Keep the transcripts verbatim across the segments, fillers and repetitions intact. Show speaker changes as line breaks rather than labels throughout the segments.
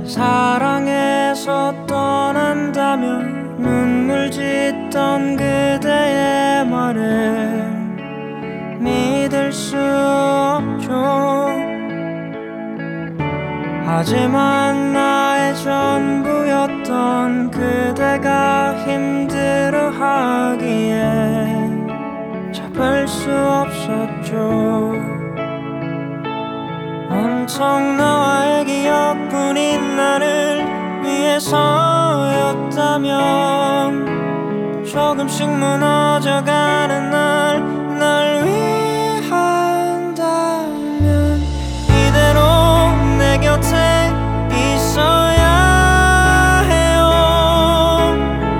사랑해서 떠난다면 눈물 짓던 그대의 말을 믿을 수 없죠. 하지만 나의 전부였던 그대가 힘들어하기에 잡을 수 없었죠. 온통 너와의 기억뿐인 나를 위해서였다면 조금씩 무너져가는 날, 날 위한다면 이대로 내 곁에 있어야 해요.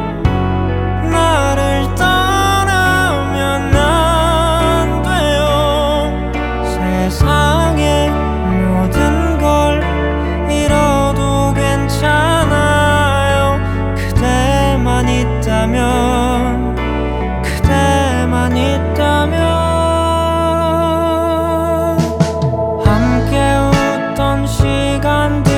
나를 떠나면 안 돼요. 세상에 모든 걸 잃어도 괜찮아요. 그대만 있다면, 그대만 있다면. 함께 웃던 시간들